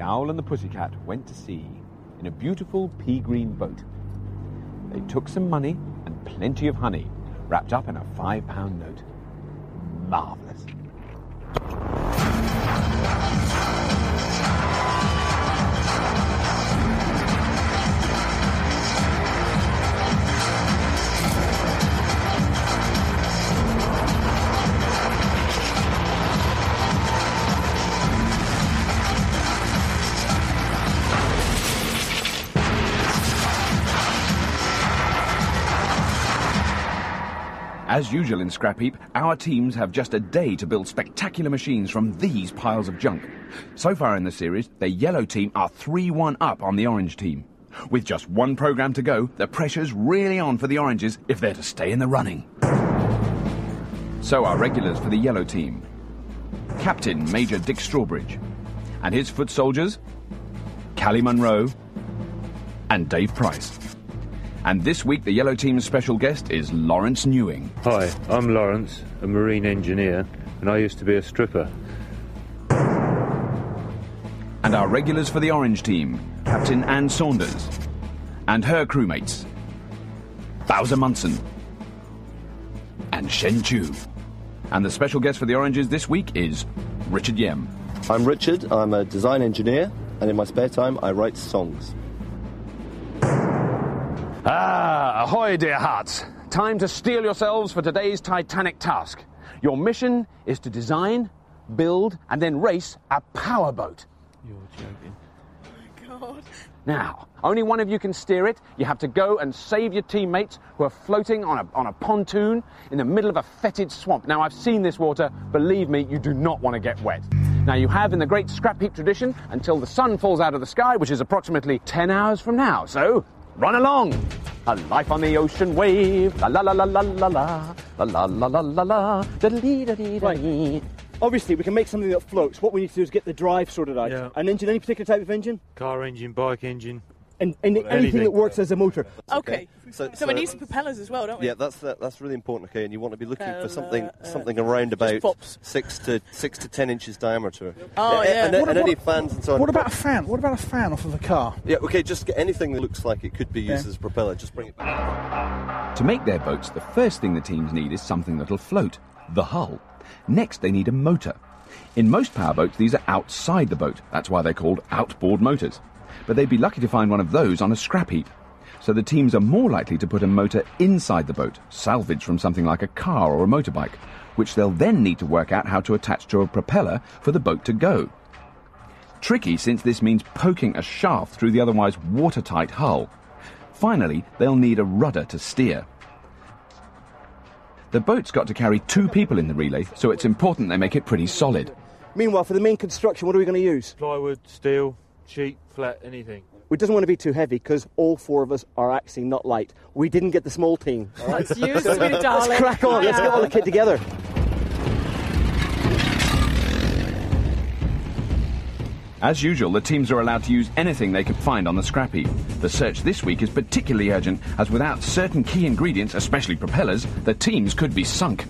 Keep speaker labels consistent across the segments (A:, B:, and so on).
A: Owl and the Pussycat went to sea in a beautiful pea-green boat. They took some money and plenty of honey, wrapped up in a £5 note. Marvellous. As usual in Scrap Heap, our teams have just a day to build spectacular machines from these piles of junk. So far in the series, the yellow team are 3-1 up on the orange team. With just one programme to go, the pressure's really on for the oranges if they're to stay in the running. So our regulars for the yellow team. Captain Major Dick Strawbridge. And his foot soldiers, Callie Munro and Dave Price. And this week, the yellow team's special guest is Lawrence Newing.
B: Hi, I'm Lawrence, a marine engineer, and I used to be a stripper.
A: And our regulars for the orange team, Captain Anne Saunders. And her crewmates, Bowser Munson and Shen Chu. And the special guest for the oranges this week is Richard Yem.
C: I'm Richard, I'm a design engineer, and in my spare time I write songs.
D: Ahoy, dear hearts. Time to steel yourselves for today's titanic task. Your mission is to design, build, and then race a powerboat.
B: You're joking.
E: Oh, my God.
D: Now, only one of you can steer it. You have to go and save your teammates who are floating on a pontoon in the middle of a fetid swamp. Now, I've seen this water. Believe me, you do not want to get wet. Now, you have, in the great Scrap Heap tradition, until the sun falls out of the sky, which is approximately 10 hours from now. So, run along. A life on the ocean wave. La la la la la la la. La la la la la la.
F: Right. Obviously, we can make something that floats. What we need to do is get the drive sorted out.
B: Yeah.
F: An engine, any particular type of engine?
B: Car engine, bike engine.
F: And anything that works as a motor.
E: Okay. So we need some propellers as well, don't we?
C: Yeah, that's really important. Okay, and you want to be looking for something around about 6 to 10 inches diameter.
E: Oh yeah.
C: And any fans and so on.
G: What about a fan? What about a fan off of the car?
C: Yeah, okay, just get anything that looks like it could be used as a propeller. Just bring it back.
A: To make their boats, the first thing the teams need is something that'll float, the hull. Next, they need a motor. In most powerboats, these are outside the boat. That's why they're called outboard motors. But they'd be lucky to find one of those on a scrap heap. So the teams are more likely to put a motor inside the boat, salvaged from something like a car or a motorbike, which they'll then need to work out how to attach to a propeller for the boat to go. Tricky, since this means poking a shaft through the otherwise watertight hull. Finally, they'll need a rudder to steer. The boat's got to carry 2 people in the relay, so it's important they make it pretty solid.
F: Meanwhile, for the main construction, what are we going to use?
B: Plywood, steel, sheet, flat, anything.
F: It doesn't want to be too heavy because all 4 of us are actually not light. We didn't get the small team. All right?
E: That's you, sweet darling.
F: Let's crack on. Let's get all the kit together.
A: As usual, the teams are allowed to use anything they can find on the scrap heap. The search this week is particularly urgent, as without certain key ingredients, especially propellers, the teams could be sunk.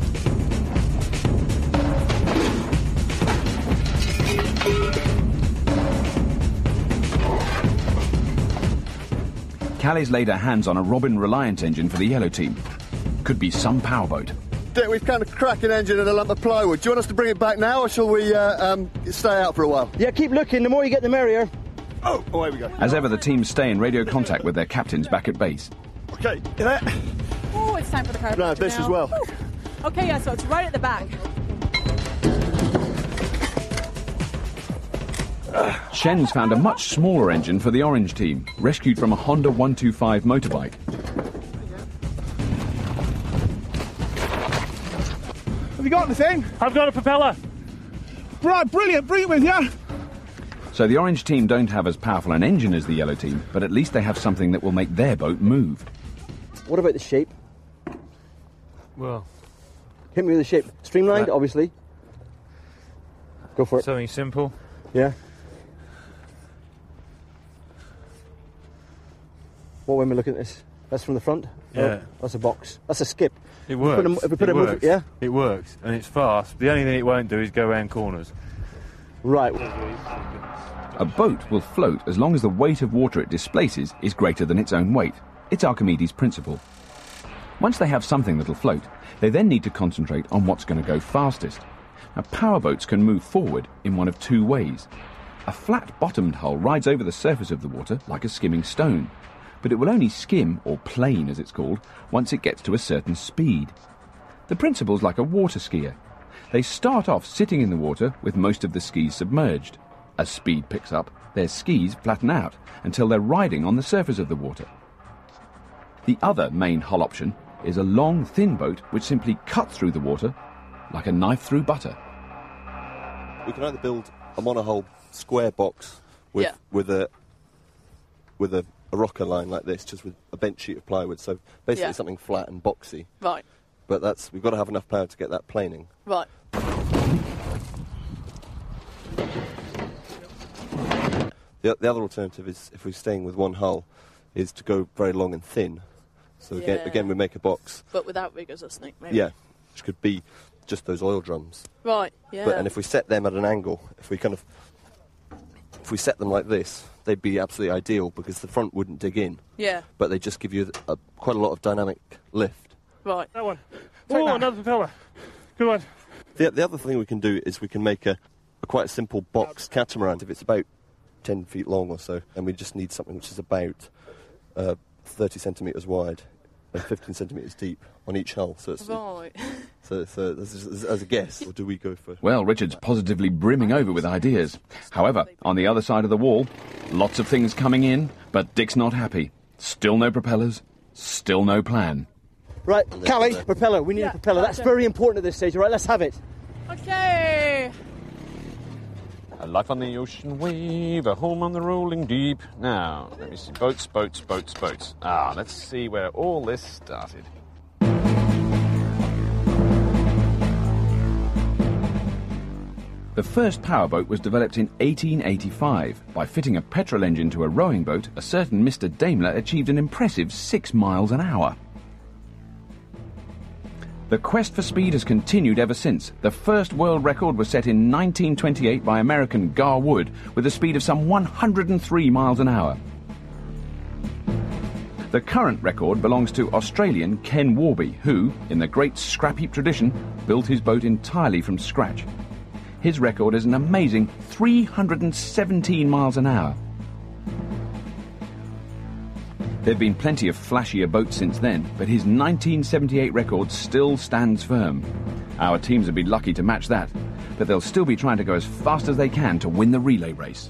A: Callie's laid her hands on a Robin Reliant engine for the yellow team. Could be some powerboat.
H: Dick, we've found a cracking engine and a lump of plywood. Do you want us to bring it back now, or shall we stay out for a while?
F: Yeah, keep looking. The more you get, the merrier.
H: Oh, away we go.
A: As ever, the teams stay in radio contact with their captains back at base.
H: Okay, get there.
E: Oh, it's time for the car.
H: No, this as well.
E: Woo. Okay, yeah, so it's right at the back.
A: Shen's found a much smaller engine for the orange team, rescued from a Honda 125 motorbike.
G: Have you got anything?
B: I've got a propeller.
G: Right, brilliant. Bring it with you.
A: So the orange team don't have as powerful an engine as the yellow team, but at least they have something that will make their boat move.
F: What about the shape?
B: Well,
F: Hit me with the shape. Streamlined, obviously. Go for it.
B: something simple.
F: Yeah. What when we look at this? That's from the front?
B: Yeah.
F: Oh, that's a box. That's a skip.
B: It works.
F: If we put a motor, yeah?
B: It works, and it's fast. The only thing it won't do is go around corners.
F: Right.
A: A boat will float as long as the weight of water it displaces is greater than its own weight. It's Archimedes' principle. Once they have something that'll float, they then need to concentrate on what's going to go fastest. Now, powerboats can move forward in one of two ways. A flat-bottomed hull rides over the surface of the water like a skimming stone, but it will only skim, or plane as it's called, once it gets to a certain speed. The principle's like a water skier. They start off sitting in the water with most of the skis submerged. As speed picks up, their skis flatten out until they're riding on the surface of the water. The other main hull option is a long, thin boat which simply cuts through the water like a knife through butter.
C: We can either build a monohull square box with a rocker line like this, just with a bent sheet of plywood, so basically something flat and boxy.
E: Right.
C: But we've got to have enough power to get that planing.
E: Right.
C: The other alternative is, if we're staying with one hull, is to go very long and thin. So again we make a box.
E: But without riggers or something, maybe.
C: Yeah, which could be just those oil drums.
E: Right, yeah.
C: And if we set them at an angle, if we set them like this, they'd be absolutely ideal because the front wouldn't dig in.
E: Yeah.
C: But they just give you quite a lot of dynamic lift.
E: Right.
G: That one. Another propeller. Good one.
C: The other thing we can do is we can make a quite a simple box catamaran. If it's about 10 feet long or so, and we just need something which is about 30 centimetres wide and 15 centimetres deep on each hull. So it's
E: right.
C: So as a guess, or do we go for...
A: Well, Richard's positively brimming over with ideas. However, on the other side of the wall, lots of things coming in, but Dick's not happy. Still no propellers, still no plan.
F: Right, Callie, propeller. We need a propeller. That's very important at this stage. All right, let's have it.
E: Okay.
D: A life on the ocean wave, a home on the rolling deep. Now, let me see. Boats. Let's see where all this started.
A: The first powerboat was developed in 1885. By fitting a petrol engine to a rowing boat, a certain Mr. Daimler achieved an impressive 6 miles an hour. The quest for speed has continued ever since. The first world record was set in 1928 by American Gar Wood with a speed of some 103 miles an hour. The current record belongs to Australian Ken Warby, who, in the great scrap heap tradition, built his boat entirely from scratch. His record is an amazing 317 miles an hour. There have been plenty of flashier boats since then, but his 1978 record still stands firm. Our teams have been lucky to match that, but they'll still be trying to go as fast as they can to win the relay race.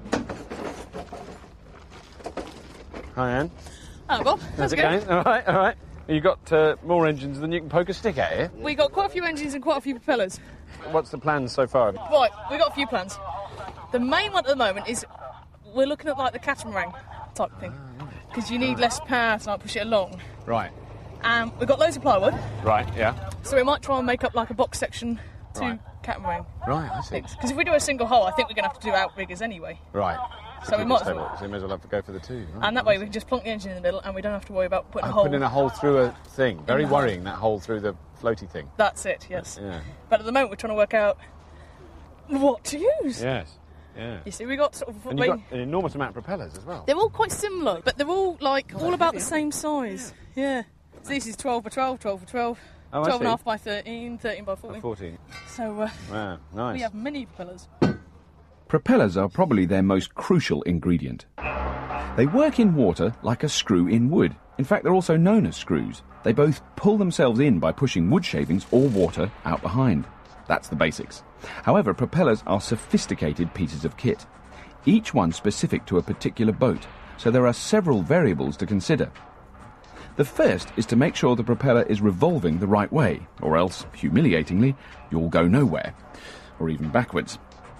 D: Hi, Anne.
E: Oh, Bob.
D: How's it going? All right. You got more engines than you can poke a stick at here.
E: We got quite a few engines and quite a few propellers.
D: What's the plan so far?
E: Right, we got a few plans. The main one at the moment is we're looking at like the catamaran type thing, because you need less power to like push it along.
D: Right.
E: We've got loads of plywood.
D: Right. Yeah.
E: So we might try and make up like a box section to catamaran.
D: Right. I see.
E: Because if we do a single hull, I think we're going to have to do outriggers anyway.
D: Right.
E: So we might as well.
D: So we may as well have to go for the two. Right.
E: And that way we can just plonk the engine in the middle and we don't have to worry about putting
D: Putting a hole through a thing. Very worrying, that hole through the floaty thing.
E: That's it, yes.
D: Yeah.
E: But at the moment we're trying to work out what to use.
D: Yes. Yeah.
E: You see, we got sort of...
D: And you've got an enormous amount of propellers as well.
E: They're all quite similar, but they're all all about the same size. Yeah. So this is 12 by 12, 12 by 12, 12 and a half by 13, 13 by 14.
D: 14.
E: So
D: wow, nice.
E: We have many propellers.
A: Propellers are probably their most crucial ingredient. They work in water like a screw in wood. In fact, they're also known as screws. They both pull themselves in by pushing wood shavings or water out behind. That's the basics. However, propellers are sophisticated pieces of kit, each one specific to a particular boat, so there are several variables to consider. The first is to make sure the propeller is revolving the right way, or else, humiliatingly, you'll go nowhere, or even backwards.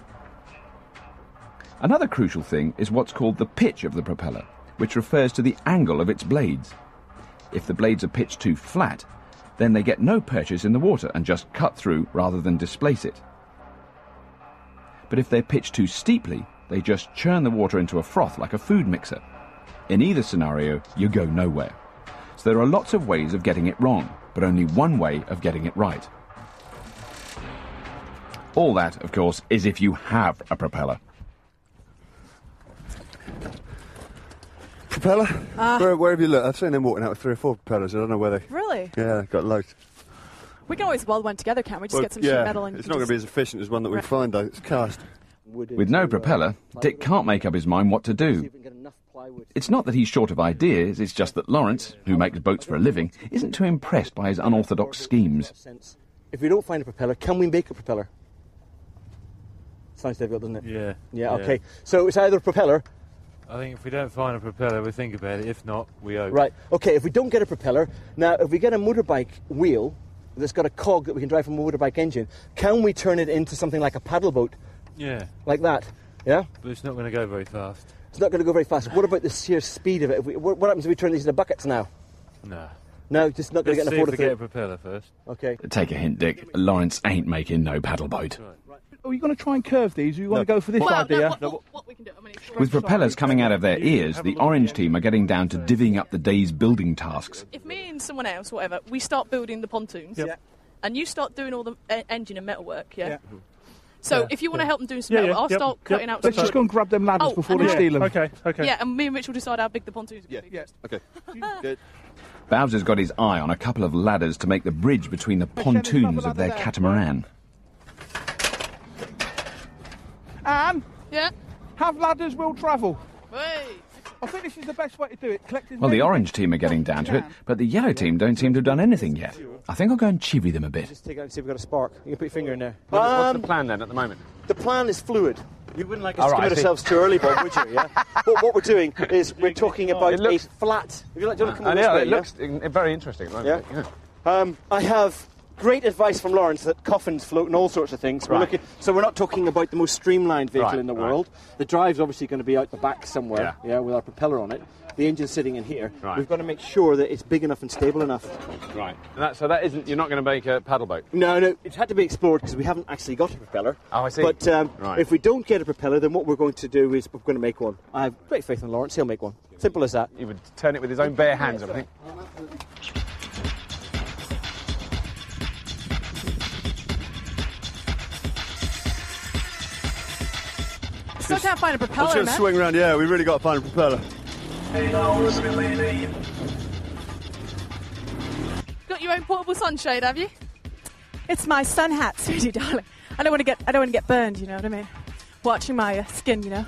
A: Another crucial thing is what's called the pitch of the propeller, which refers to the angle of its blades. If the blades are pitched too flat, then they get no purchase in the water and just cut through rather than displace it. But if they're pitched too steeply, they just churn the water into a froth like a food mixer. In either scenario, you go nowhere. So there are lots of ways of getting it wrong, but only one way of getting it right. All that, of course, is if you have a propeller.
H: Propeller? Where have you looked? I've seen them walking out with 3 or 4 propellers. I don't know where they...
I: Really?
H: Yeah, they've got loads.
I: We can always weld one together, can't we? Just get some sheet metal and...
H: it's not going to be as efficient as one that we find, though. It's cast.
A: With no propeller, Dick can't make up his mind what to do. It's not that he's short of ideas, it's just that Lawrence, who makes boats for a living, isn't too impressed by his unorthodox schemes.
F: If we don't find a propeller, can we make a propeller? Sounds difficult, doesn't it?
B: Yeah.
F: Yeah, okay. So it's either a propeller...
B: I think if we don't find a propeller, we think about it. If not, we hope.
F: Right, okay, if we don't get a propeller, now if we get a motorbike wheel that's got a cog that we can drive from a motorbike engine, can we turn it into something like a paddle boat?
B: Yeah.
F: Like that, yeah?
B: But it's not going to go very fast.
F: It's not going to go very fast. What about the sheer speed of it? What happens if we turn these into buckets now?
B: No.
F: No, just not going to get enough water
B: get a propeller first.
F: Okay.
A: Take a hint, Dick. Lawrence ain't making no paddle boat.
J: Are you going to try and curve these, or you want to go for this idea?
E: What we can do, I mean, it's
A: With propellers coming out of their ears, the Orange team are getting down to divvying up the day's building tasks.
E: if me and someone else, whatever, we start building the pontoons, and you start doing all the engine and metal work, So if you want to help them do some metal, I'll start cutting out some...
J: Let's just go and grab them ladders before they steal them.
G: Okay.
E: Yeah, and me and Rich will decide how big the pontoons are going to be.
H: Okay. Good.
A: Bowser's got his eye on a couple of ladders to make the bridge between the pontoons of their catamaran.
J: Anne?
E: Yeah?
J: Have ladders will travel.
E: Hey.
J: I think this is the best way to do it.
A: Well, the Orange team are getting down to it, but the Yellow team don't seem to have done anything yet. I think I'll go and chivvy them a bit.
F: Just take out and see if we've got a spark. You can put your finger in there.
D: What's the plan then at the moment?
F: The plan is fluid. You wouldn't like us to commit ourselves too early, Bob, would you? Yeah. But what we're doing is we're talking about a flat. If you like, do you want to come over this way,
D: it looks very interesting at the moment.
F: Yeah. I have great advice from Lawrence that coffins float and all sorts of things. So we're not talking about the most streamlined vehicle in the world. The drive's obviously going to be out the back somewhere, with our propeller on it. The engine's sitting in here.
D: Right.
F: We've got to make sure that it's big enough and stable enough.
D: Right. So that isn't. You're not going to make a paddle boat.
F: No. It's had to be explored because we haven't actually got a propeller.
D: Oh, I see.
F: But if we don't get a propeller, then what we're going to do is we're going to make one. I have great faith in Lawrence. He'll make one. Simple as that.
D: He would turn it with his own bare hands, I think.
I: Still can't find a propeller,
H: I'm just going to swing around. Yeah, we really got to find a propeller.
E: Got your own portable sunshade, have you?
I: It's my sun hat, sweetie darling. I don't want to get burned. You know what I mean? Watching my skin, you know.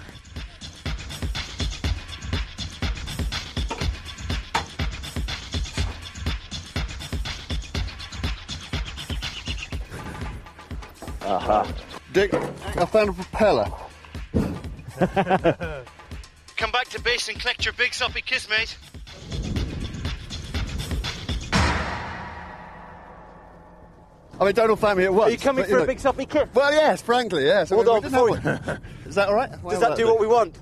H: Dick, I found a propeller.
K: Come back to base and collect your big soppy kiss, mate.
H: I mean, don't all thank me at once.
F: Are you coming for a big soppy kiss?
H: Well, yes, frankly, yes.
F: Hold on, before we...
H: Is that all right?
F: Does that do what we want?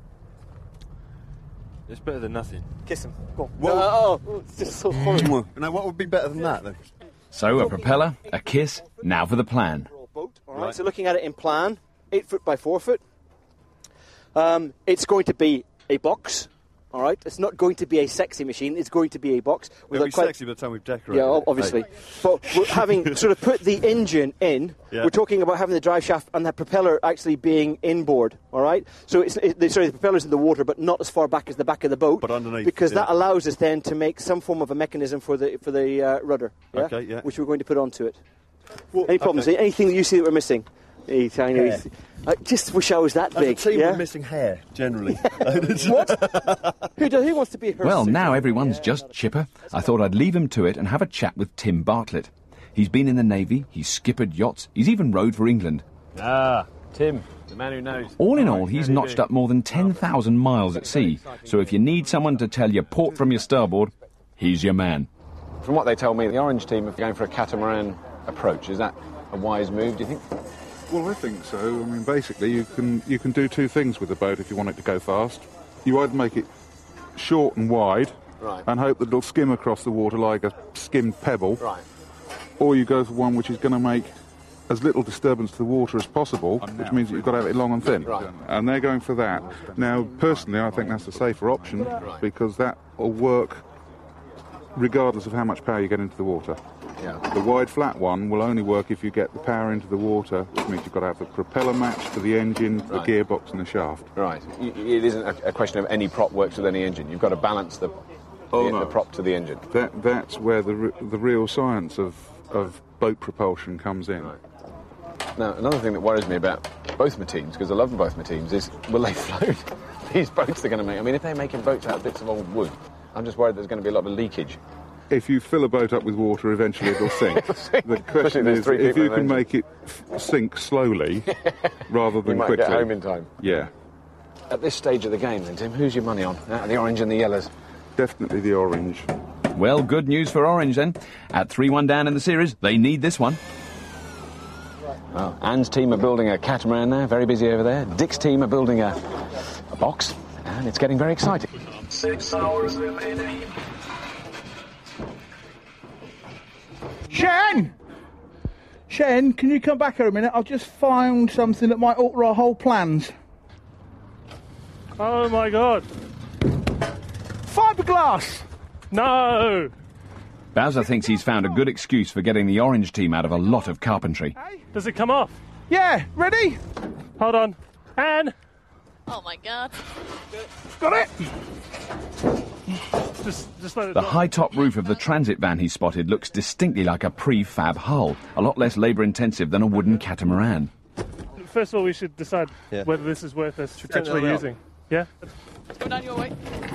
B: It's better than nothing.
F: Kiss him. Go on. It's just so horrible.
H: Now, what would be better than that, then?
A: So, a propeller, a kiss, now for the plan.
F: All right, so looking at it in plan, 8 foot by 4 foot. It's going to be a box, all right? It's not going to be a sexy machine. It's going to be a box.
H: It'll be sexy by the time we've decorated
F: it. Yeah, obviously.
H: Hey.
F: But we're having sort of put the engine in. Yeah. We're talking about having the drive shaft and the propeller actually being inboard, all right? So the propeller's in the water, but not as far back as the back of the boat.
H: But underneath.
F: Because that allows us then to make some form of a mechanism for the rudder, which we're going to put onto it. Well, any problems? Okay. Anything that you see that we're missing? I just wish I was that big.
H: As a team, we're missing hair, generally.
F: What? Who wants to be her?
A: Well, now everyone's just chipper. I thought I'd leave him to it and have a chat with Tim Bartlett. He's been in the Navy, he's skippered yachts, he's even rowed for England.
D: Ah, Tim, the man who knows.
A: All in all, he's notched up more than 10,000 miles at sea. So if you need someone to tell you port from your starboard, he's your man.
D: From what they told me, the Orange team are going for a catamaran approach. Is that a wise move, do you think?
L: Well, I think so. I mean, basically, you can do two things with the boat if you want it to go fast. You either make it short and wide, and hope that it'll skim across the water like a skimmed pebble, or you go for one which is going to make as little disturbance to the water as possible, which means that you've got to have it long and thin. And they're going for that. Now, personally, I think that's the safer option, because that will work regardless of how much power you get into the water.
A: Yeah.
L: The wide flat one will only work if you get the power into the water, which means you've got to have the propeller matched to the engine, the gearbox and the shaft.
A: Right. It isn't a question of any prop works with any engine. You've got to balance the prop to the engine.
L: That's where the real science of boat propulsion comes in.
A: Right. Now, another thing that worries me about both my teams, because I love both my teams, is will they float these boats they're going to make? I mean, if they're making boats out of bits of old wood, I'm just worried there's going to be a lot of leakage.
L: If you fill a boat up with water, eventually it'll sink. The question is, if you can make it sink slowly rather than quickly.
A: You might get home in time.
L: Yeah.
A: At this stage of the game, then, Tim, who's your money on? Out of the orange and the yellows?
L: Definitely the orange.
A: Well, good news for orange, then. At 3-1 down in the series, they need this one. Well, Anne's team are building a catamaran now, very busy over there. Dick's team are building a box, and it's getting very exciting.
K: 6 hours remaining.
J: Shen, can you come back here a minute? I've just found something that might alter our whole plans.
G: Oh my God.
J: Fiberglass!
G: No!
A: Bowser thinks he's found a good excuse for getting the orange team out of a lot of carpentry.
G: Does it come off?
J: Yeah, ready?
G: Hold on. Anne!
E: Oh my God.
J: Got it!
G: Just let it
A: The
G: drop.
A: high-top roof of the transit van he spotted looks distinctly like a prefab hull, a lot less labour-intensive than a wooden catamaran.
G: First of all, we should decide whether this is worth us actually using. Yeah?
E: Go down your way.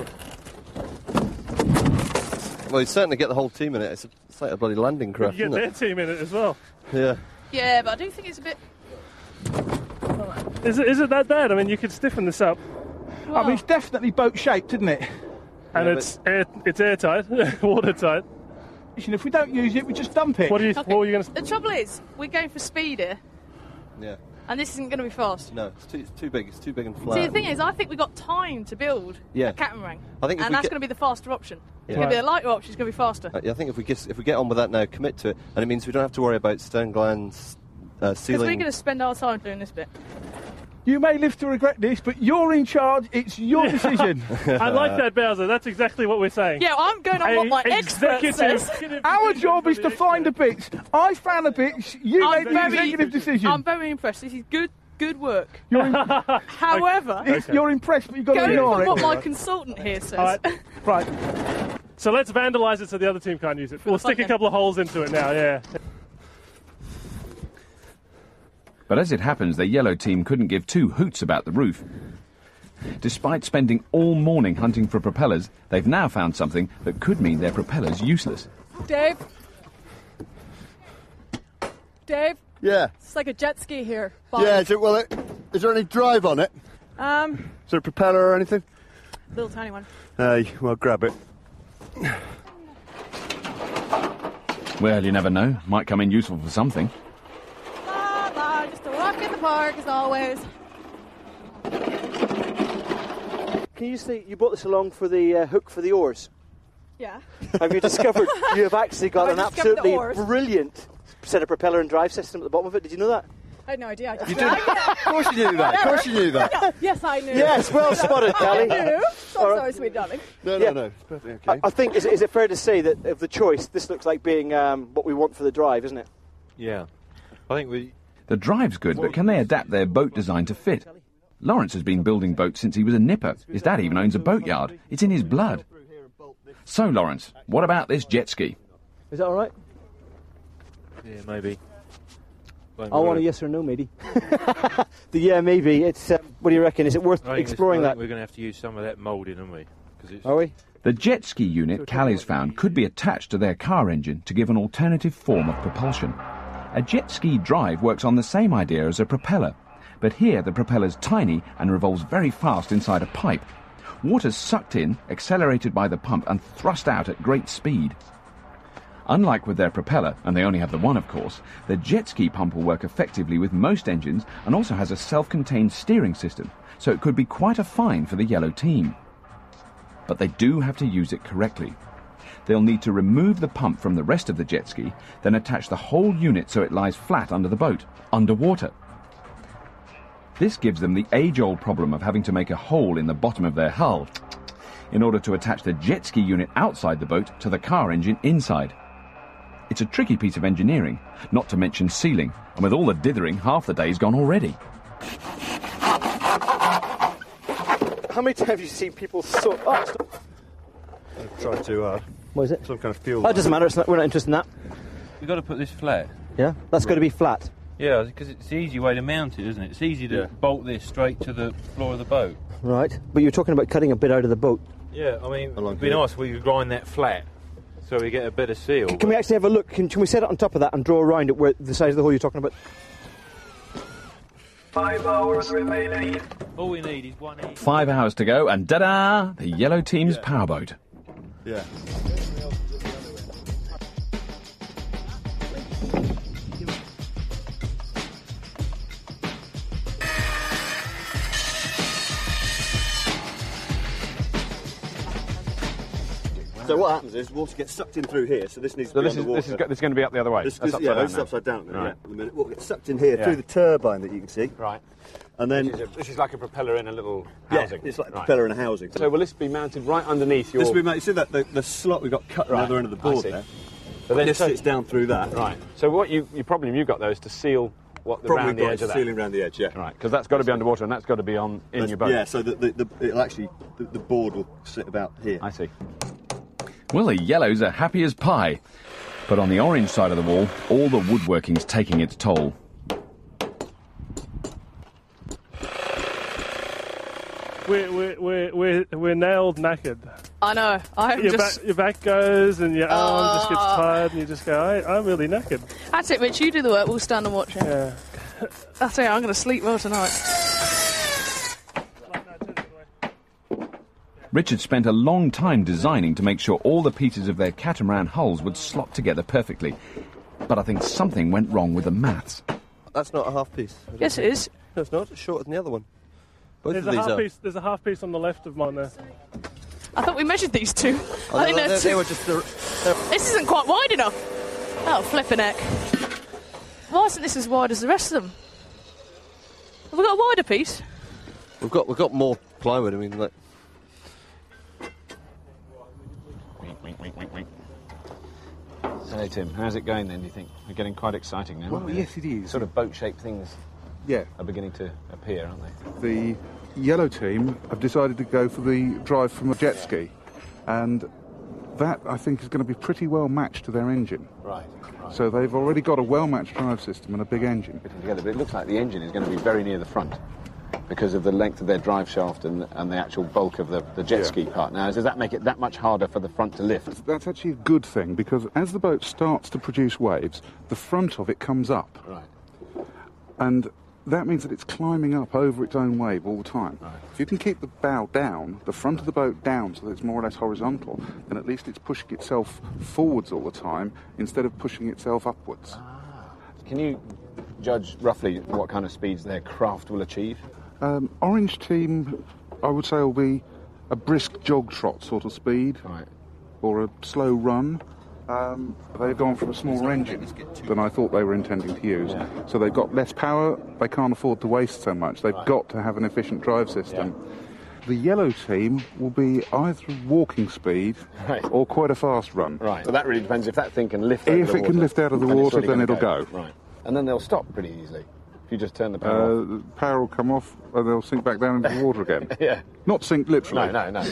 C: Well, you certainly get the whole team in it. It's like a bloody landing craft,
G: You get
C: isn't
G: their
C: it?
G: team in it as well.
C: Yeah.
E: Yeah, but I do think it's a bit...
G: Is it that bad? I mean, you could stiffen this up.
J: Well, I mean, it's definitely boat-shaped, isn't it?
G: And it's airtight, watertight.
J: If we don't use it, we just dump it.
G: What were you going to...
E: The trouble is, we're going for speed here,
C: Yeah.
E: and this isn't going to be fast.
C: No, it's too big. It's too big and flat.
E: See, the thing is, I think we've got time to build a catamaran.
C: I think if
E: and
C: we
E: that's
C: get-
E: going to be the faster option. It's
C: Yeah.
E: going to be the lighter option, it's going to be faster.
C: I think if we get on with that now, commit to it, and it means we don't have to worry about stern glands,
E: Because we're
C: sealing.
E: going to spend our time doing this bit.
J: You may live to regret this, but you're in charge. It's your decision.
G: I like that, Bowser. That's exactly what we're saying.
E: Yeah, I'm going on what my expert says.
J: Our job is to find the bits. I found the bits. You made the executive decision.
E: I'm very impressed. This is good work.
J: You're
E: However,
J: you're impressed, but you've got to
E: going
J: ignore
E: from
J: it.
E: what my consultant here says.
J: Right.
G: So let's vandalise it so the other team can't use it. We'll stick a couple of holes into it now, yeah.
A: But as it happens, the yellow team couldn't give two hoots about the roof. Despite spending all morning hunting for propellers, they've now found something that could mean their propeller's useless.
I: Dave? Dave?
H: Yeah.
I: It's like a jet ski here.
H: Yeah, is there any drive on it? Is there a propeller or anything?
I: Little tiny one.
H: Well, grab it.
A: Well, you never know. Might come in useful for something.
I: Blah, blah, just a walk in the park as always.
F: Can you see, you brought this along for the hook for the oars?
I: Yeah.
F: Have you discovered you have actually got
I: I
F: an
I: discovered the
F: absolutely
I: oars.
F: brilliant set of propeller and drive system at the bottom of it? Did you know that?
I: I had no idea.
H: You did? Of course you knew that. Of course you knew that.
I: Yes, I knew.
F: Yes, well spotted, Callie.
I: I knew. So sorry, sweet darling.
H: No,
F: Yeah.
H: no. It's perfectly okay.
F: I think, is it fair to say that of the choice, this looks like being what we want for the drive, isn't it?
M: Yeah. I think we...
A: The drive's good, but can they adapt their boat design to fit? Lawrence has been building boats since he was a nipper. His dad even owns a boatyard. It's in his blood. So, Lawrence, what about this jet ski?
F: Is that all right?
M: Yeah, maybe.
F: I want a yes or no, matey. The yeah, maybe. It's. What do you reckon? Is it worth exploring that?
M: We're going to have to use some of that moulding, aren't we?
F: Are we?
A: The jet ski unit Callie's found could be attached to their car engine to give an alternative form of propulsion. A jet ski drive works on the same idea as a propeller, but here the propeller's tiny and revolves very fast inside a pipe. Water's sucked in, accelerated by the pump, and thrust out at great speed. Unlike with their propeller, and they only have the one of course, the jet ski pump will work effectively with most engines and also has a self-contained steering system, so it could be quite a find for the yellow team. But they do have to use it correctly. They'll need to remove the pump from the rest of the jet ski, then attach the whole unit so it lies flat under the boat, underwater. This gives them the age-old problem of having to make a hole in the bottom of their hull. in order to attach the jet ski unit outside the boat to the car engine inside. It's a tricky piece of engineering, not to mention sealing, and with all the dithering, half the day's gone already.
F: How many times have you seen people sort... Oh,
C: Try to...
F: what is it?
C: Some kind of fuel.
F: Oh, it doesn't matter, we're not interested in that.
M: You've got to put this flat.
F: Yeah? That's got to be flat.
M: Yeah, because it's the easy way to mount it, isn't it? It's easy to bolt this straight to the floor of the boat.
F: Right, but you're talking about cutting a bit out of the boat.
M: Yeah, I mean, it'd be nice if we could grind that flat so we get a better seal.
F: Can we actually have a look? Can we set it on top of that and draw around it where the size of the hole you're talking about?
N: 5 hours remaining.
M: All we need is 1 each.
A: 5 hours to go, and da-da! The yellow team's powerboat.
C: Yeah. So what happens is water gets sucked in through here, so this needs to be underwater.
D: This is going to be up the other way.
C: This
D: That's
C: is upside down. Right. Yeah. In a minute, water gets sucked in here through the turbine that you can see.
D: Right.
C: And then
D: this is like a propeller in a little housing.
C: Yeah, it's like a propeller in a housing.
D: So will this be mounted right underneath your...
C: This will be mounted, you see that the slot we've got cut at the other end of the board there?
D: So then
C: this sits down through that.
D: Right. So what your problem you've got though is to seal around the edge of that.
C: Sealing around the edge, yeah.
D: Right, because that's got to be underwater and that's got to be in your boat.
C: Yeah, so it'll actually the board will sit about here.
A: I see. Well, the yellows are happy as pie. But on the orange side of the wall, all the woodworking's taking its toll.
G: We're nailed knackered.
E: I know.
G: Your back goes and your arm just gets tired and you just go, I'm really knackered.
E: That's it, Mitch. You do the work. We'll stand and watch it.
G: Yeah.
E: That's it. I'm going to sleep well tonight.
A: Richard spent a long time designing to make sure all the pieces of their catamaran hulls would slot together perfectly. But I think something went wrong with the maths.
C: That's not a half piece.
E: Yes, it is.
C: No, it's not. It's shorter than the other one. Both
G: There's
C: of these are.
G: There's a half piece on the left of mine there.
E: I thought we measured these two.
C: Oh,
E: I think
C: they were just...
E: This isn't quite wide enough. Oh, flippin' heck. Why isn't this as wide as the rest of them? Have we got a wider piece?
C: We've got more plywood. I mean, like...
D: So, Tim, how's it going then, do you think? We're getting quite exciting now.
L: Well, yes, it is.
D: Sort of boat-shaped things are beginning to appear, aren't they?
L: The yellow team have decided to go for the drive from a jet ski, and that, I think, is going to be pretty well matched to their engine.
D: Right.
L: So they've already got a well-matched drive system and a big engine.
D: Together, but it looks like the engine is going to be very near the front because of the length of their drive shaft and the actual bulk of the jet ski part. Now, does that make it that much harder for the front to lift?
L: That's actually a good thing, because as the boat starts to produce waves, the front of it comes up.
D: Right.
L: And that means that it's climbing up over its own wave all the time.
D: Right.
L: If you can keep the bow down, the front of the boat down, so that it's more or less horizontal, then at least it's pushing itself forwards all the time instead of pushing itself upwards.
D: Can you judge roughly what kind of speeds their craft will achieve?
L: Orange team, I would say, will be a brisk jog-trot sort of speed, or a slow run. They've gone for a smaller engine than I thought they were intending to use. Yeah. So they've got less power, they can't afford to waste so much. They've got to have an efficient drive system. Yeah. The yellow team will be either walking speed or quite a fast run.
D: Right, so that really depends if that thing can lift out
L: of the
D: water.
L: If it can lift out of the water, then it'll go.
D: Right. And then they'll stop pretty easily. If you just turn the power off.
L: The power will come off and they'll sink back down into the water again.
D: Yeah.
L: Not sink literally.
D: No.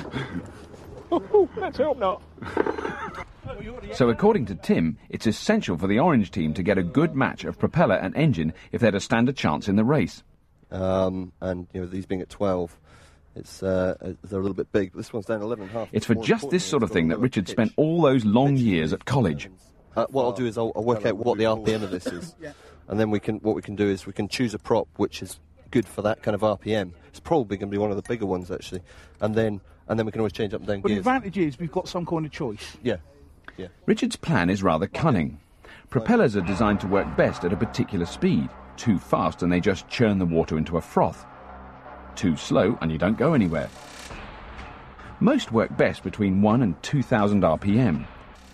D: Let's hope not.
A: So according to Tim, it's essential for the orange team to get a good match of propeller and engine if they're to stand a chance in the race.
C: And these being at 12, they're a little bit big. But this one's down 11.5.
A: It's for just this sort of thing that Richard spent all those long years at college.
C: What I'll do is I'll work out what the RPM of this is, and then what we can do is we can choose a prop which is good for that kind of RPM. It's probably going to be one of the bigger ones actually, and then we can always change up and down
J: gears. But the advantage is we've got some kind of choice.
C: Yeah.
A: Richard's plan is rather cunning. Propellers are designed to work best at a particular speed. Too fast and they just churn the water into a froth. Too slow and you don't go anywhere. Most work best between 1 and 2,000 RPM.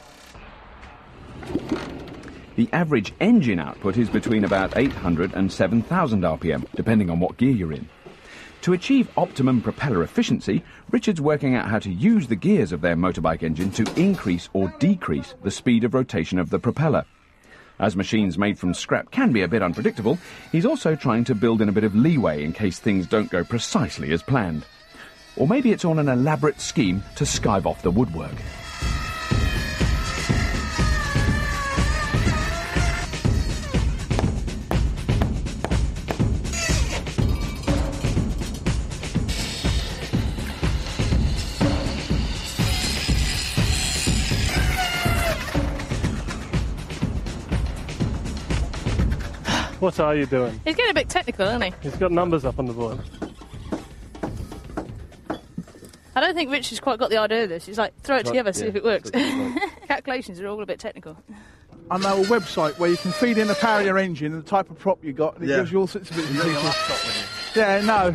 A: The average engine output is between about 800 and 7,000 RPM, depending on what gear you're in. To achieve optimum propeller efficiency, Richard's working out how to use the gears of their motorbike engine to increase or decrease the speed of rotation of the propeller. As machines made from scrap can be a bit unpredictable, he's also trying to build in a bit of leeway in case things don't go precisely as planned. Or maybe it's on an elaborate scheme to skive off the woodwork.
G: What are you doing?
E: He's getting a bit technical, isn't he?
G: He's got numbers up on the board.
E: I don't think Richard's quite got the idea of this. He's like, throw it together, see if it works. Calculations are all a bit technical.
J: I know a website where you can feed in the power of your engine and the type of prop you got, and it gives you all sorts of bits and pieces. Yeah, no.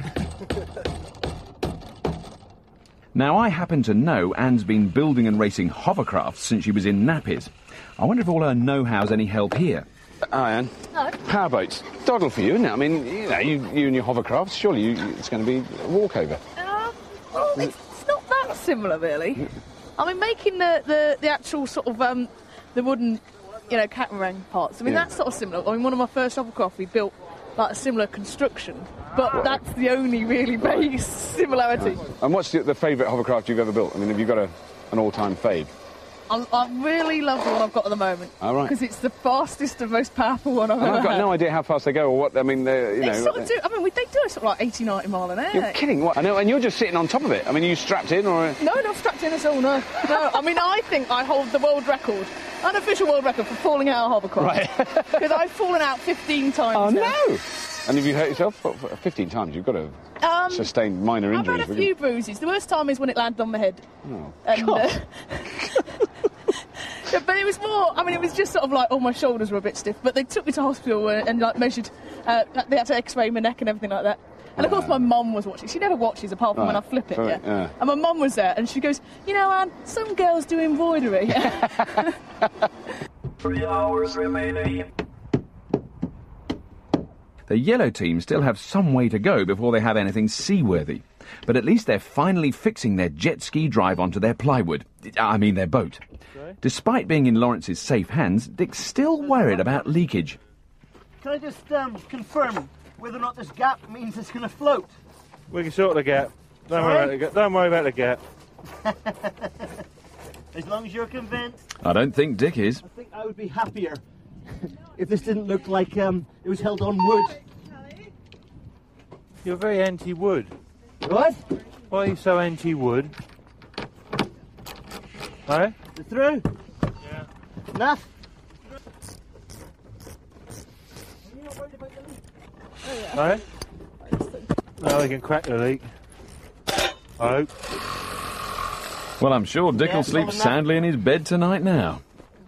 A: Now, I happen to know Anne's been building and racing hovercrafts since she was in nappies. I wonder if all her know-how's any help here.
D: Hi, Anne.
E: No.
D: Powerboats. Doddle for you, isn't it? I mean, you know, you and your hovercrafts, surely it's going to be a walkover.
E: Well, it's not that similar, really. I mean, making the actual sort of the wooden, you know, catamaran parts. I mean, that's sort of similar. I mean, one of my first hovercraft, we built like a similar construction, but that's the only really base similarity.
D: And what's the favourite hovercraft you've ever built? I mean, have you got an all-time fave?
E: I really love the one I've got at the moment.
D: All right.
E: Because it's the fastest and most powerful one I've ever
D: I've got
E: had.
D: no idea how fast they go or what. I mean, they
E: sort of do. I mean, they do it sort of like 80, 90 mile an hour.
D: You're kidding? What? I know, and you're just sitting on top of it. I mean, are you strapped in or?
E: No, not strapped in at all. No. I mean, I think I hold the world record, unofficial world record for falling out of hovercraft. Right. Because I've fallen out 15 times.
D: Oh
E: now.
D: no! And have you hurt yourself? 15 times. You've got to sustain minor injuries.
E: I've had a few bruises. The worst time is when it landed on my head.
D: Oh,
E: and, yeah, but it was more, I mean, it was just sort of like, my shoulders were a bit stiff, but they took me to hospital and like measured, they had to x-ray my neck and everything like that. And of course my mum was watching. She never watches apart from when I flip it, yeah. And my mum was there and she goes, you know, Anne, some girls do embroidery.
N: 3 hours remaining.
A: The yellow team still have some way to go before they have anything seaworthy. But at least they're finally fixing their jet ski drive onto their plywood. I mean, their boat. Despite being in Lawrence's safe hands, Dick's still worried about leakage.
F: Can I just confirm whether or not this gap means it's going to float?
B: We can sort the gap. Don't worry about the gap.
F: As long as you're convinced.
A: I don't think Dick is.
F: I think I would be happier if this didn't look like it was held on wood.
B: You're very anti-wood.
F: What?
B: Why are you so anti-wood? Hey?
F: Is it through?
B: Yeah.
F: Enough?
B: Hey? Now we can crack the leak. I hope.
A: Well, I'm sure Dick will sleep soundly in his bed tonight now.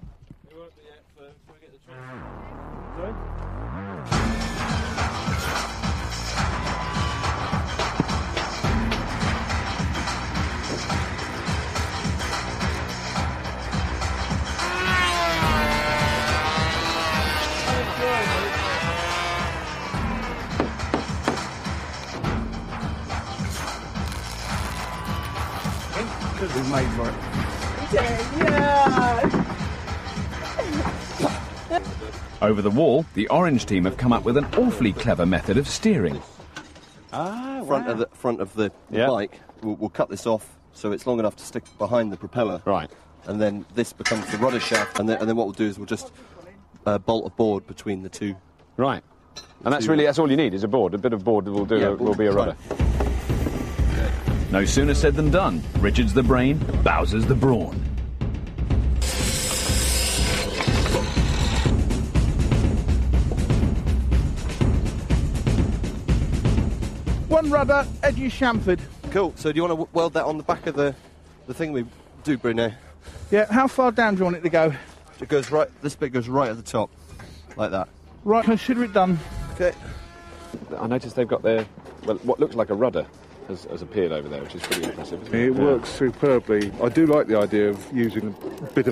J: We've made for it.
E: Yeah.
A: Over the wall, the orange team have come up with an awfully clever method of steering.
C: Front of the bike, we'll cut this off so it's long enough to stick behind the propeller.
D: Right.
C: And then this becomes the rudder shaft, and then what we'll do is we'll just bolt a board between the two.
D: Right. And that's all you need is a board. A bit of board will do. Will be a rudder.
A: No sooner said than done. Richard's the brain, Bowser's the brawn.
J: One rudder, edgy chamfered.
C: Cool. So do you want to weld that on the back of the thing we do, Bruno?
J: Yeah, how far down do you want it to go?
C: It goes right, this bit goes right at the top, like that.
J: Right, consider it done.
C: Okay.
D: I noticed they've got what looks like a rudder has appeared over there, which is pretty impressive.
L: It works superbly. I do like the idea of using a bit of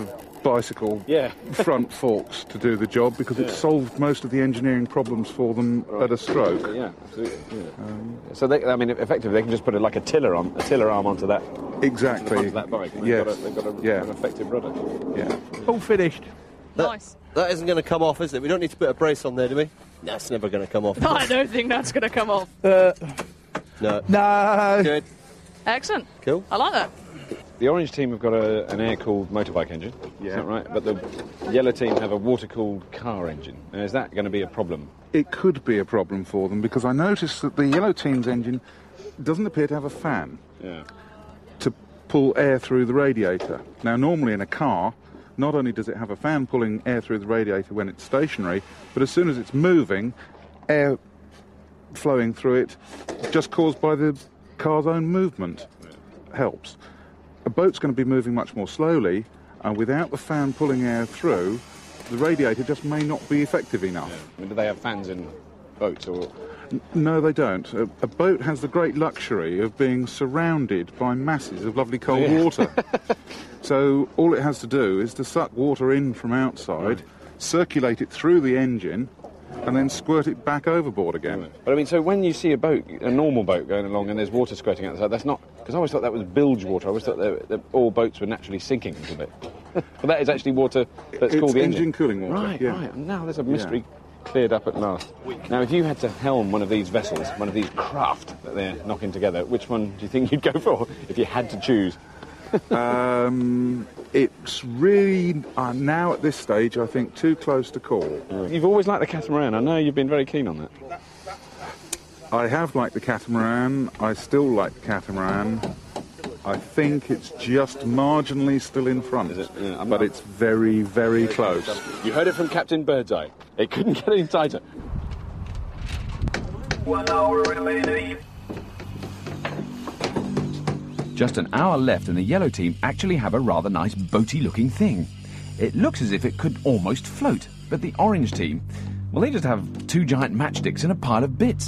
L: bicycle front forks to do the job because it solved most of the engineering problems for them at a stroke.
D: Yeah, absolutely. Yeah. So effectively, they can just put a tiller arm onto that.
L: Exactly.
D: Onto that bike. And
L: Yes.
D: They've got an effective rudder.
L: Yeah.
J: All finished.
E: Nice.
C: That isn't going to come off, is it? We don't need to put a brace on there, do we? No, it's never going to come off.
E: I don't think that's going to come off.
C: No.
J: No.
C: Good.
E: Excellent.
C: Cool.
E: I like that.
D: The orange team have got an air-cooled motorbike engine.
L: Yeah.
D: Is that right? But the yellow team have a water-cooled car engine. Now, is that going to be a problem?
L: It could be a problem for them because I noticed that the yellow team's engine doesn't appear to have a fan to pull air through the radiator. Now, normally in a car, not only does it have a fan pulling air through the radiator when it's stationary, but as soon as it's moving, air flowing through it, just caused by the car's own movement, helps. A boat's going to be moving much more slowly, and without the fan pulling air through, the radiator just may not be effective enough.
D: I mean, do they have fans in boats or...?
L: No, they don't. A boat has the great luxury of being surrounded by masses of lovely cold water. So all it has to do is to suck water in from outside, circulate it through the engine, and then squirt it back overboard again.
D: Right. But I mean, so when you see a normal boat going along and there's water squirting outside, that's not... Because I always thought that was bilge water. I always thought that all boats were naturally sinking a little bit. But that is actually water that's called the engine.
L: Cooling water.
D: Right,
L: yeah.
D: right. Now there's a mystery cleared up at last. Now, if you had to helm one of these vessels, one of these craft that they're knocking together, which one do you think you'd go for if you had to choose?
L: It's really, now at this stage, I think, too close to call.
D: You've always liked the catamaran. I know you've been very keen on that.
L: I have liked the catamaran. I still like the catamaran. I think it's just marginally still in front. Is it? Yeah, but it's very, very close.
D: You heard it from Captain Birdseye. It couldn't get any tighter.
N: 1 hour remaining.
A: Just an hour left and the yellow team actually have a rather nice boaty-looking thing. It looks as if it could almost float, but the orange team, well, they just have 2 giant matchsticks and a pile of bits.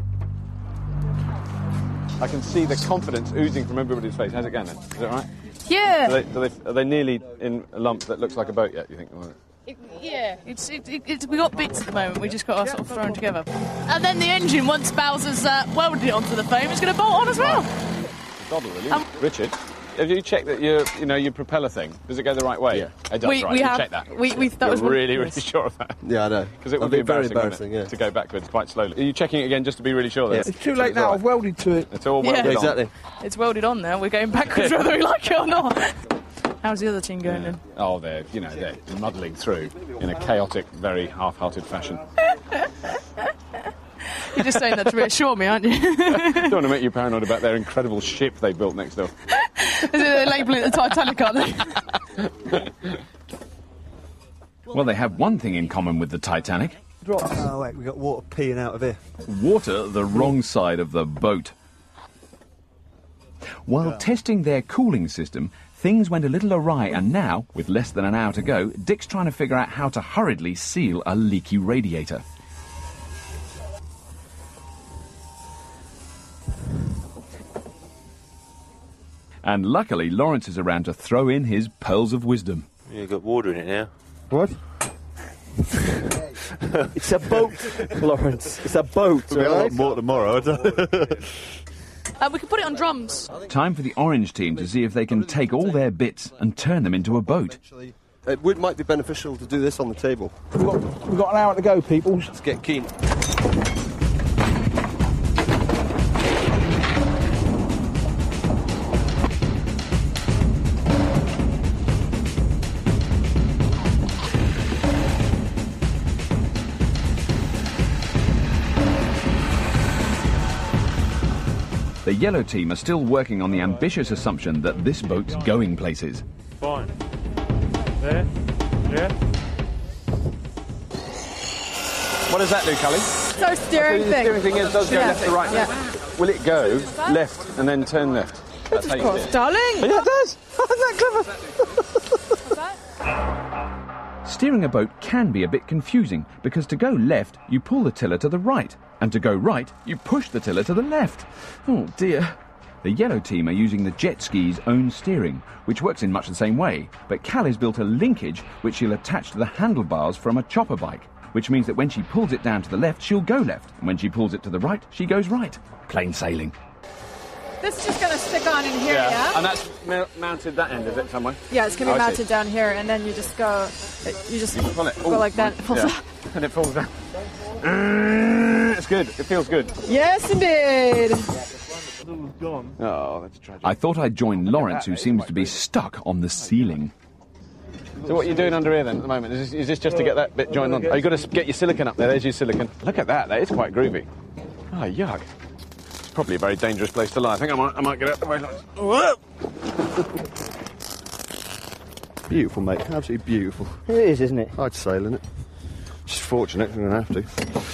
D: I can see the confidence oozing from everybody's face. How's it going then? Is that right?
E: Yeah.
D: Are they nearly in a lump that looks like a boat yet, you think?
E: Yeah, we got bits at the moment. We just got to sort of throw them together. And then the engine, once Bowser's welded it onto the frame, it's going to bolt on as well.
D: Doddle, really. Richard, have you checked that your propeller thing, does it go the right way?
C: Yeah.
D: It does, right.
E: We
D: you
E: have,
D: checked that.
E: That was
D: really sure of that.
C: Yeah, I know.
D: Because it would be embarrassing, to go backwards quite slowly. Are you checking it again just to be really sure?
J: Yeah. It's too late now. I've welded to it.
D: It's all welded on.
C: Exactly.
E: It's welded on now. We're going backwards whether we like it or not. How's the other team going then?
D: Oh, they're muddling through in a chaotic, very half-hearted fashion.
E: You're just saying that to reassure me, aren't you?
D: Don't want to make you paranoid about their incredible ship they built next door.
E: They're labelling it the Titanic, aren't they?
A: Well, they have one thing in common with the Titanic.
O: Oh, wait, we've got water peeing out of here.
A: Water the wrong side of the boat. While testing their cooling system, things went a little awry, and now, with less than an hour to go, Dick's trying to figure out how to hurriedly seal a leaky radiator. And luckily, Lawrence is around to throw in his pearls of wisdom.
M: You've got water in it now.
J: What?
F: It's a boat, Lawrence. It's a boat.
M: We'll get a lot more tomorrow.
E: We can put it on drums.
A: Time for the orange team to see if they can take all their bits and turn them into a boat.
C: It might be beneficial to do this on the table.
J: We've got an hour to go, people.
C: Let's get keen.
A: The yellow team are still working on the ambitious assumption that this boat's going places.
B: Fine. There. Yeah.
D: What does that do, Cully?
I: So steering
D: The
I: thing.
D: steering thing does go left to right.
I: Yeah.
D: Will it go left and then turn left? That's how you
I: Of course,
D: do it.
I: darling.
D: Yeah, it does. Isn't that clever?
A: Steering a boat can be a bit confusing because to go left, you pull the tiller to the right, and to go right, you push the tiller to the left. Oh dear. The yellow team are using the jet ski's own steering, which works in much the same way, but Callie's built a linkage which she'll attach to the handlebars from a chopper bike, which means that when she pulls it down to the left, she'll go left, and when she pulls it to the right, she goes right. Plain sailing.
I: This is just going to stick on in here, yeah?
D: And that's mounted that end, is it, somewhere?
I: Yeah, it's going to be mounted down here, and then you just go... You
D: pull it.
I: Go like that. It falls down.
D: And it falls down. It's good. It feels good.
I: Yes, indeed.
D: Oh, that's tragic.
A: I thought I'd join Lawrence, who seems to be stuck on the ceiling.
D: So what are you doing under here then at the moment? Is this just to get that bit joined on? Oh, you've got to get your silicone up there. There's your silicone. Look at that. That is quite groovy. Oh, yuck. It's probably a very dangerous place to lie. I think I might get out the way.
C: Beautiful, mate. Absolutely beautiful.
F: It is, isn't it?
C: I'd sail in it. Just fortunate I'm going to have to.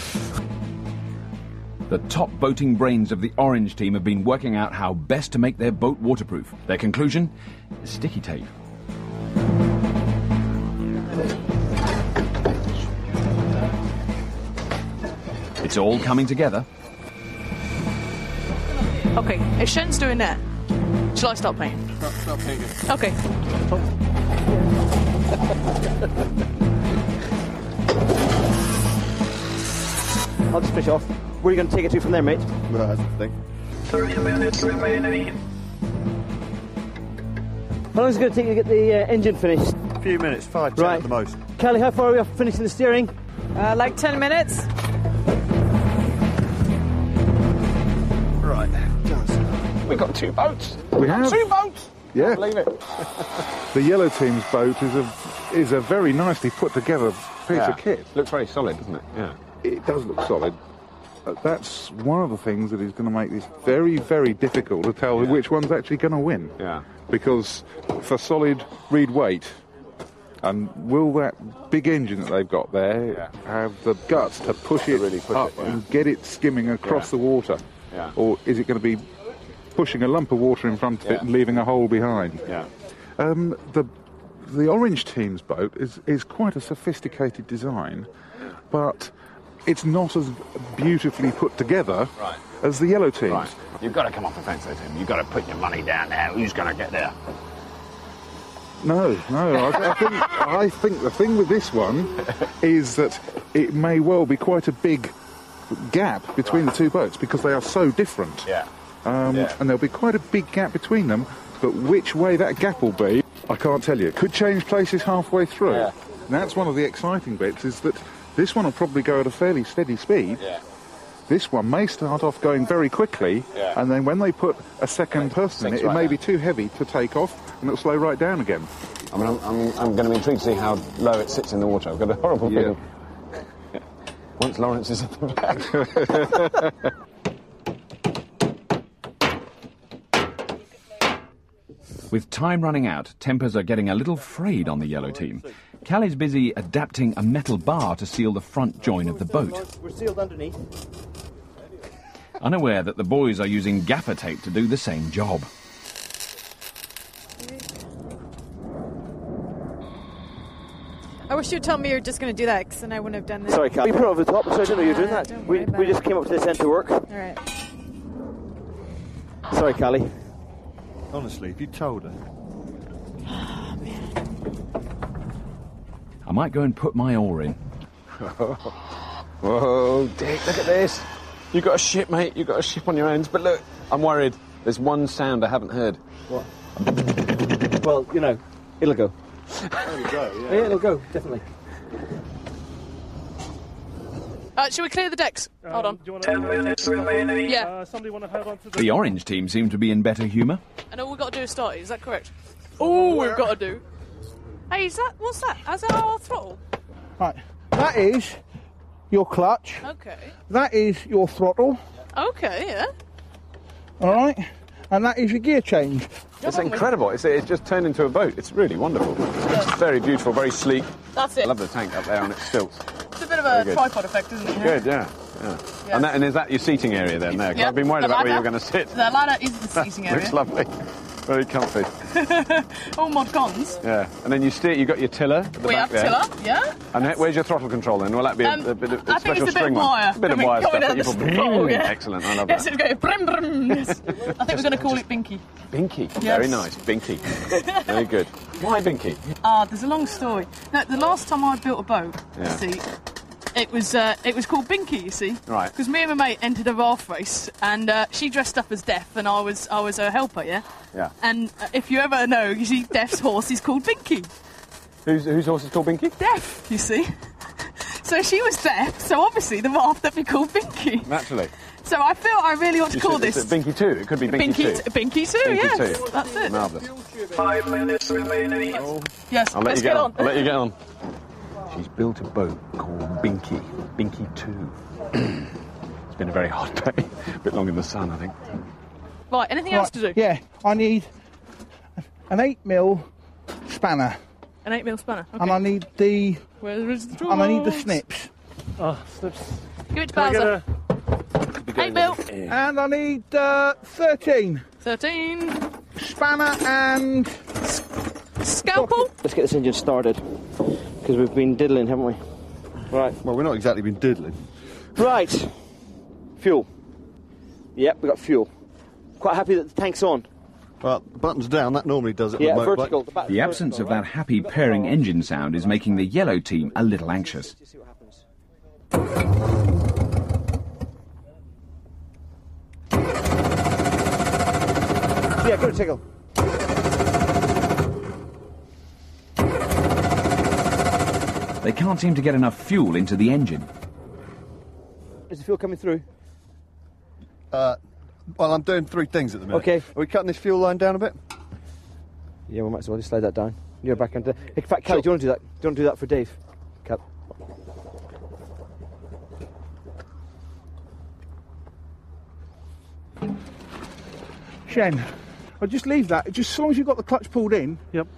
A: The top boating brains of the Orange team have been working out how best to make their boat waterproof. Their conclusion? Sticky tape. It's all coming together.
E: Okay, if Shen's doing that, shall I stop paying?
D: Stop paying.
E: Okay.
F: I'll just finish off. Where are you going to take it to from there, mate?
C: Well, that's the thing.
N: 30 minutes remaining.
F: How long is it going to take you to get the engine finished?
C: A few minutes, 5, 10
F: right.
C: at the most.
F: Callie, how far are we off finishing the steering?
I: Like 10 minutes.
C: Right.
D: We've got 2 boats.
L: We have
D: 2 boats.
L: Yeah.
D: Can't believe it.
L: The yellow team's boat is a very nicely put together piece of kit.
D: Looks very solid, doesn't it? Yeah.
L: It does look solid. That's one of the things that is going to make this very, very difficult to tell which one's actually going to win.
D: Yeah.
L: Because for solid reed weight, and will that big engine that they've got there have the guts to push it
D: really push
L: up
D: it,
L: and get it skimming across the water?
D: Yeah.
L: Or is it going to be pushing a lump of water in front of it and leaving a hole behind?
D: Yeah.
L: The Orange team's boat is quite a sophisticated design, but it's not as beautifully put together as the yellow team's.
D: Right. You've got to come off the fence, though, Tim. You've got to put your money down now. Who's going to get there?
L: No. I think the thing with this one is that it may well be quite a big gap between the two boats because they are so different.
D: Yeah.
L: And there'll be quite a big gap between them, but which way that gap will be, I can't tell you. It could change places halfway through.
D: Yeah.
L: And that's one of the exciting bits, is that this one will probably go at a fairly steady speed.
D: Yeah.
L: This one may start off going very quickly, and then when they put a second person in it, it may be too heavy to take off, and it'll slow right down again.
D: I mean, I'm going to be intrigued to see how low it sits in the water. I've got a horrible feeling. Once Lawrence is at the back.
A: With time running out, tempers are getting a little frayed on the yellow team. Callie's busy adapting a metal bar to seal the front join of the boat.
F: We're sealed underneath.
A: Unaware that the boys are using gaffer tape to do the same job.
I: I wish you'd told me you were just going to do that, because then I wouldn't have done this.
F: Sorry, Callie. You put it over the top, so I didn't know you were doing that. We just came up to this end to work.
I: All right.
F: Sorry, Callie.
C: Honestly, if you told her.
A: I might go and put my oar in.
D: Whoa, Dick, look at this. You've got a ship, mate. You've got a ship on your hands. But look, I'm worried. There's one sound I haven't heard.
F: What? Well, you know, it'll go.
C: It'll go,
F: Yeah, it'll go, definitely.
E: Shall we clear the decks? Hold on.
N: 10 minutes remaining.
E: Yeah.
G: Somebody want to hold on to
A: The Orange team seem to be in better humour.
E: And all we've got to do is start it, is that correct? All we've got to do. Hey, is that, what's that? Is that our throttle?
J: Right. That is your clutch.
E: Okay.
J: That is your throttle.
E: Okay, yeah.
J: All right. And that is your gear change.
D: It's incredible. It's just turned into a boat. It's really wonderful. It's very beautiful, very sleek.
E: That's it.
D: I love the tank up there on its stilts.
E: It's a bit of a tripod effect, isn't it?
D: Good, yeah. And is that your seating area then? There? 'Cause I've been worried about where you're going to sit.
E: The ladder is the seating area.
D: Looks lovely. Very comfy.
E: All mod cons.
D: Yeah, and then you steer. You got your tiller at the
E: We
D: back
E: have
D: there.
E: tiller, yeah.
D: And where's your throttle control then? Will that be a bit of
E: I
D: a
E: think
D: special
E: it's a bit
D: string
E: of
D: one?
E: wire.
D: A bit of wire stuff.
E: Coming
D: that
E: out
D: you
E: the
D: put-
E: throttle, yeah.
D: Excellent, I love
E: Yes,
D: that.
E: it's going brim brim. Yes. I think we're going to call it Binky.
D: Binky,
E: Yes.
D: very nice. Binky, very good. Why Binky?
E: There's a long story. No, the last time I built a boat,
D: Yeah.
E: see, it was called Binky, you see.
D: Right.
E: Because me and my mate entered a raft race, and she dressed up as Death, and I was her helper, yeah.
D: Yeah.
E: And if you ever know, you see, Death's horse is called Binky.
D: Whose horse is called Binky?
E: Death, you see. So she was Death, so obviously the raft had to be called Binky.
D: Naturally.
E: So I feel I really ought to call this
D: Binky 2. It could be Binky 2.
E: Binky 2,
D: Binky
E: yes.
D: 2.
E: That's it.
D: Marvellous.
N: 5 minutes remaining.
E: Yes,
D: I'll let
E: let's
D: you get
E: on.
D: I'll let you get on. She's built a boat called Binky. Binky 2. It's been a very hot day. A bit long in the sun, I think.
E: Right, anything else to do?
J: Yeah, I need an 8mm spanner.
E: An 8mm spanner. Okay.
J: And I need the.
E: Where is the
J: And I need the
E: tools?
J: snips.
B: Oh, snips.
E: Give it to
B: Can I get
E: Bowser. 8mm.
J: And I need 13.
E: 13.
J: Spanner and.
E: Scalpel.
F: Let's get this engine started, because we've been diddling, haven't we? Right.
C: Well, we've not exactly been diddling.
F: Right. Fuel. Yep, we got fuel. Quite happy that the tank's on.
C: Well, the button's down, that normally does it.
F: Yeah,
C: on the motorbike.
F: vertical.
A: The absence of that happy purring engine sound is making the yellow team a little anxious.
F: Yeah, give it a tickle.
A: They can't seem to get enough fuel into the engine.
F: Is the fuel coming through?
C: Well, I'm doing 3 things at the minute.
F: Okay.
C: Are we cutting this fuel line down a bit?
F: Yeah, we might as well just slide that down. You're back into. In fact, Kelly, do you want to do that? Do you want to do that for Dave? Cal.
J: Shen, I'll just leave that. Just as long as you've got the clutch pulled in.
B: Yep.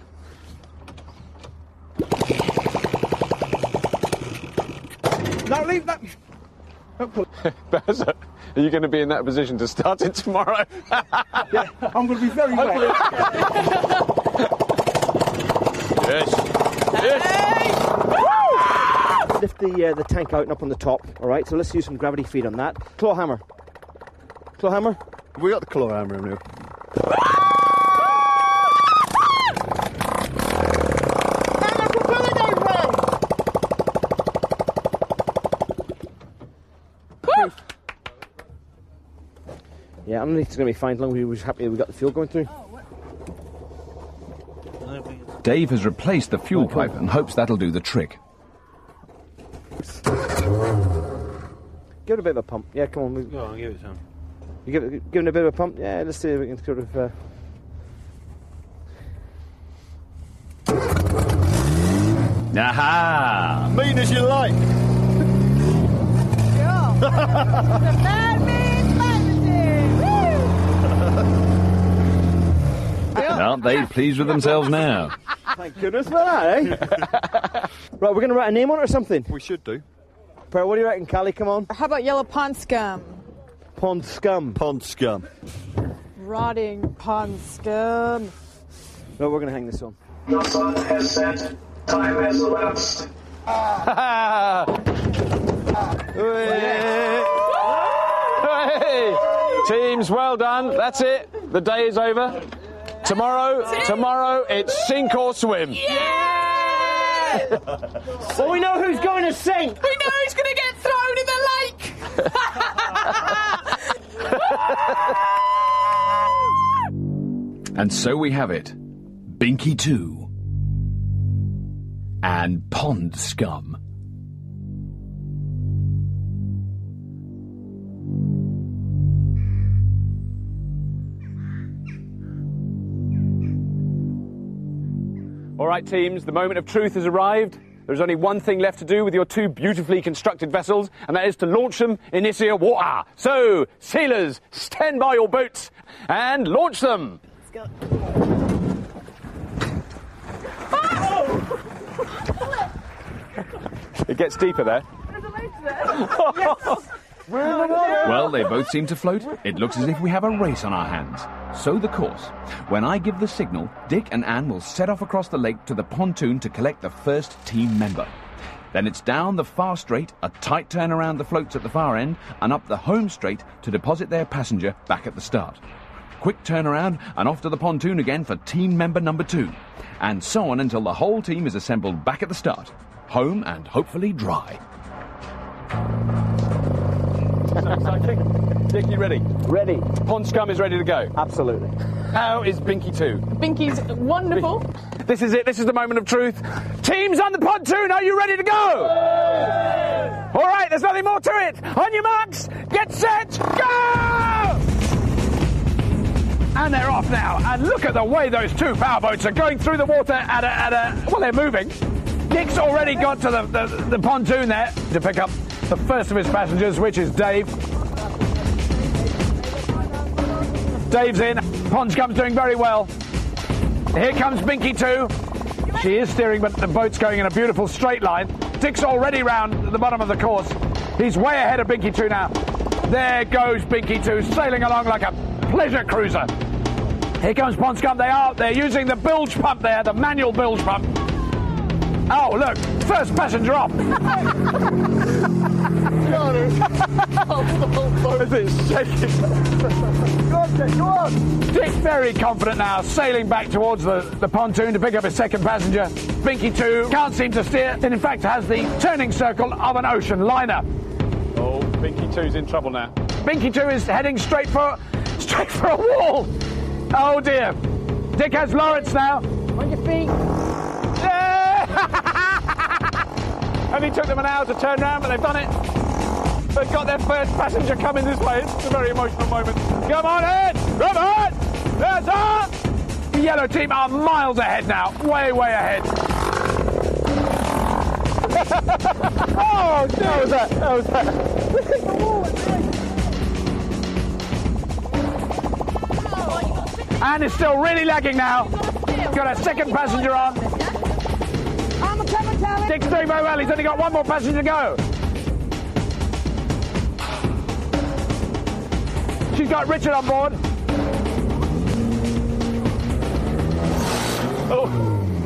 J: No, leave that. Don't pull it.
D: Bowser, are you going to be in that position to start it tomorrow?
J: Yeah, I'm going to be very wet.
D: Yes.
F: Lift the tank out and up on the top. All right. So let's use some gravity feed on that. Claw hammer. Claw hammer.
C: We got the claw hammer in here.
F: Yeah, underneath it's going to be fine as long as we're happy that we got the fuel going through.
A: Dave has replaced the fuel pipe and hopes that'll do the trick.
F: Give it a bit of a pump. Yeah, come on.
M: Go on, give it some.
F: You give it a bit of a pump? Yeah, let's see if we can sort of...
A: Aha!
C: Mean as you like.
A: Aren't they pleased with themselves now?
F: Thank goodness for that, eh? Right, we're going to write a name on it or something?
C: We should do.
F: Pearl, what do you reckon, Callie? Come on.
I: How about yellow pond scum?
F: Pond scum.
C: Pond scum.
I: Rotting pond scum.
F: No, we're going to hang this on.
N: The sun has set. Time has elapsed.
D: Hey! Teams, well done. That's it. The day is over. Tomorrow, it's sink or swim.
E: Yeah!
F: Well, we know who's going to sink.
E: We know who's going to get thrown in the lake.
A: And so we have it. Binky 2. And Pond Scum.
D: All right, teams, the moment of truth has arrived. There's only one thing left to do with your 2 beautifully constructed vessels, and that is to launch them in Isia water. So, sailors, stand by your boats and launch them.
I: Let's go.
D: It gets deeper there.
A: Well, they both seem to float. It looks as if we have a race on our hands. So the course. When I give the signal, Dick and Anne will set off across the lake to the pontoon to collect the first team member. Then it's down the far straight, a tight turn around the floats at the far end, and up the home straight to deposit their passenger back at the start. Quick turnaround and off to the pontoon again for team member number 2. And so on until the whole team is assembled back at the start. Home and hopefully dry.
D: So exciting. Dick, you ready?
F: Ready.
D: Pond Scum is ready to go?
F: Absolutely.
D: How is Binky 2?
E: Binky's wonderful.
D: This is it. This is the moment of truth. Teams on the pontoon, are you ready to go? Yeah! All right, there's nothing more to it. On your marks, get set, go! And they're off now. And look at the way those two powerboats are going through the water at a... Well, they're moving. Dick's already got to the pontoon there to pick up the first of his passengers, which is Dave. Dave's in. Pond Scum's doing very well. Here comes Binky 2. She is steering, but the boat's going in a beautiful straight line. Dick's already round the bottom of the course. He's way ahead of Binky 2 now. There goes Binky 2, sailing along like a pleasure cruiser. Here comes Pond Scum. They're using the bilge pump there, the manual bilge pump. Oh, look, first passenger off. Is it shaking? Go on, Dick, go on. Dick's very confident now, sailing back towards the pontoon to pick up his second passenger. Binky 2 can't seem to steer, and in fact has the turning circle of an ocean liner. Oh, Binky 2's in trouble now. Binky 2 is heading straight for a wall. Oh dear. Dick has Lawrence now. On your feet. Yeah! Only took them an hour to turn round, but they've done it. They've got their first passenger coming this way. It's a very emotional moment. Come on in! Come on! There's up! The yellow team are miles ahead now. Way, way ahead. Oh, that was that. That was that. And it's still really lagging now. Got a second passenger on. Dick's doing very well. He's only got one more passenger to go. She's got Richard on board. Oh.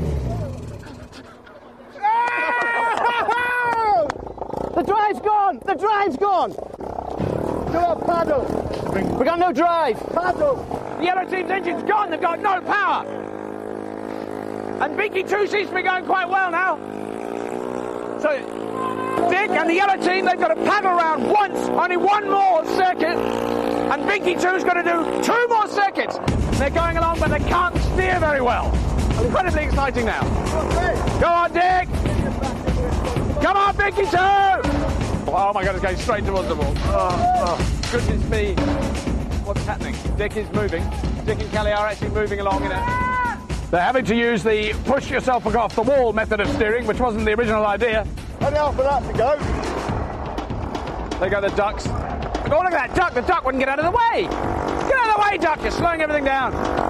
F: The drive's gone! The drive's gone! Do a paddle! We got no drive! Paddle!
D: The yellow team's engine's gone. They've got no power. And Binky 2 seems to be going quite well now. So Dick and the yellow team, they've got to paddle around once, only one more circuit. And Binky 2's got to do 2 more circuits. They're going along, but they can't steer very well. Incredibly exciting now. Go on, Dick! Come on, Binky 2! Oh my God, it's going straight towards the wall. Oh, goodness me. What's happening? Dick is moving. Dick and Kelly are actually moving along in a... They're having to use the push yourself off the wall method of steering, which wasn't the original idea.
H: Only half of that to go.
D: There go the ducks. Oh, look at that duck. The duck wouldn't get out of the way. Get out of the way, duck. You're slowing everything down.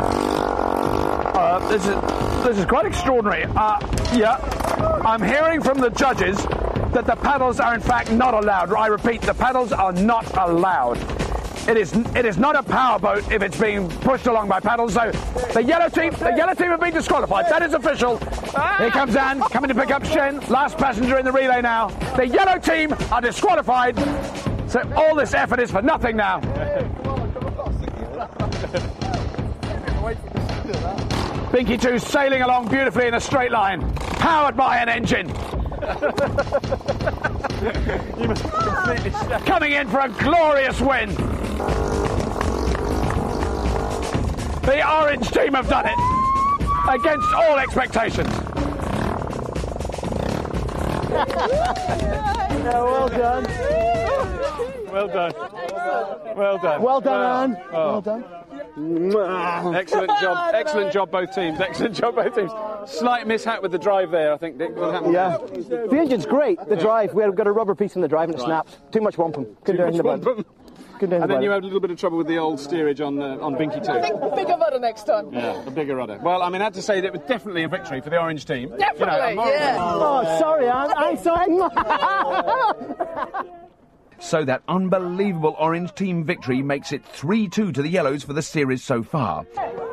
D: This is quite extraordinary. Yeah, I'm hearing from the judges that the paddles are in fact not allowed. I repeat, the paddles are not allowed. It is not a powerboat if it's being pushed along by paddles. So the yellow team have been disqualified. That is official. Here comes Anne, coming to pick up Shen. Last passenger in the relay now. The yellow team are disqualified. So all this effort is for nothing now. Binky 2 sailing along beautifully in a straight line, powered by an engine. Coming in for a glorious win. The orange team have done it against all expectations.
F: Well done.
D: Well done. Well done.
F: Well done, Anne.
D: Oh.
F: Well done.
D: Excellent job. Excellent job, both teams. Excellent job, both teams. Slight mishap with the drive there, I think, Dick. What happened?
F: Yeah. The engine's great. The drive. We've got a rubber piece in the drive and it snaps. Too much wampum. Couldn't do anything about it.
D: And then you had a little bit of trouble with the old steerage on Binky 2.
E: I think bigger rudder next time.
D: Yeah, a bigger rudder. Well, I mean, I had to say that it was definitely a victory for the orange team.
E: Definitely, yeah.
F: Oh, sorry, Anne. I'm sorry.
A: So that unbelievable orange team victory makes it 3-2 to the yellows for the series so far.